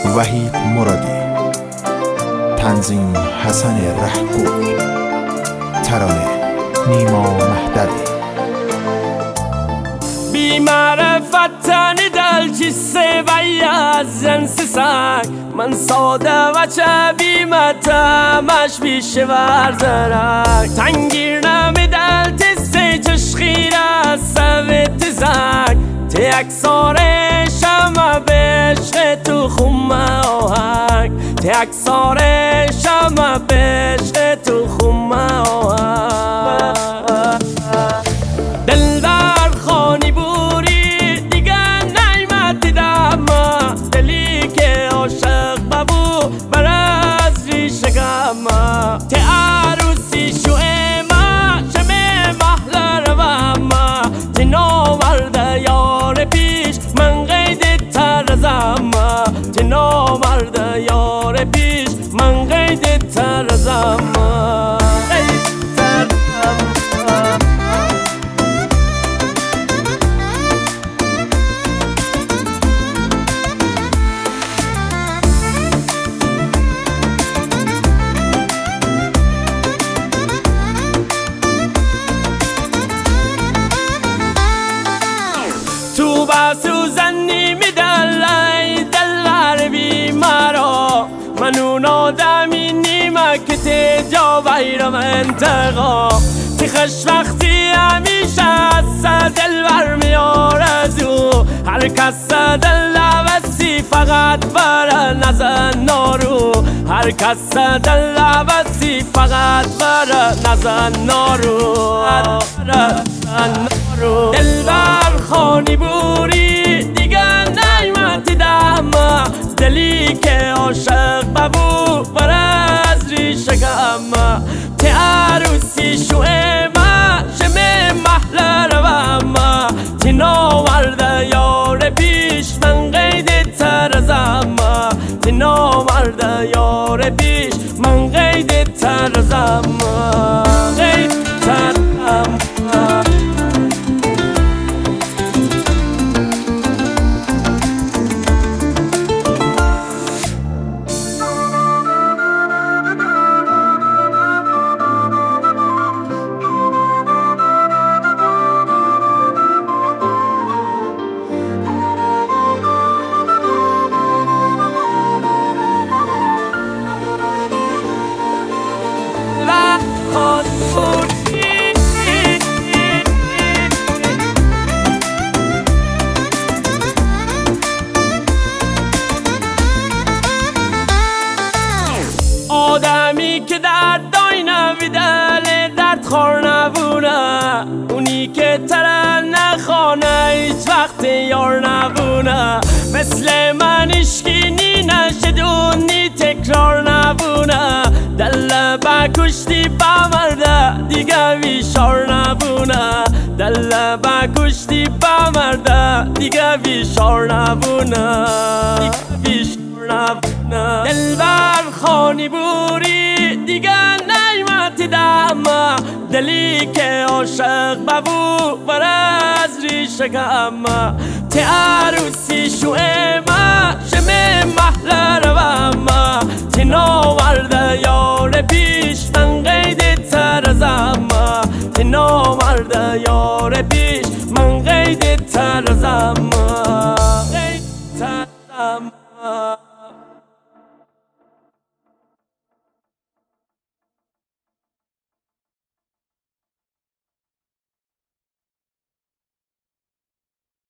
وحید مرادی، تنظیم حسن رهگل، ترانه نیما مهدوی. بی معرفت تنی دل جسه وی از جنس سنگ، من ساده و چه بیمتمش بیشه ورزرک، تنگیر نمی دل تسته چشخیر از سویت زنگ، تی اکسار شمع بشته تو خمه آهنگ، تی اکسار شمع بشته تو خمه آهنگ. دلبر خانی بوری دیگه نیمت دیدم، دلی که عاشق ببو بر از ریشه گم، تی عروسی شوه ما شمه محل روم، تی ناورده یار پیش من قید ترزم، تی ناورده یار پیش من قید ترزم. تو با سوزنی میدل ای دلبر بی مرا، من اون آدمی نیمه که تی جا ویرم انتقام، تی خوشبختی همیشه از دلبر میارزو، هر کس دل وسی فقط بر نزن نارو، هر کس دل وسی فقط بر نزن نارو. دلبر خانی بوری دیگه نیمت دیدم، دلی که عاشق ببو بر از ریشه گم، تی عروسی شوه ما شمه محل روم، تی ناورده یار پیش من قید ترزم، تی ناورده یار پیش من قید ترزم، قید ترزم. آدمی که درد دای نویدل درد خور نبونه، اونی که تره نخانه هیچ وقت یار نبونه، مثل من اشکینی نشدونی تکرار نبونه، دل بکشتی بمرده دیگه ویشار نبونه، دل بکشتی بمرده دیگه ویشار نبونه، دلبر خانی بوری دیگه نیمت دیدم، دلی که عاشق ببو بر از ریشه گم، تی عروسی شوه ما شمه محل روم، تی ناورده یار پیش من قید ترزم، تی ناورده یار پیش من قید ترزم.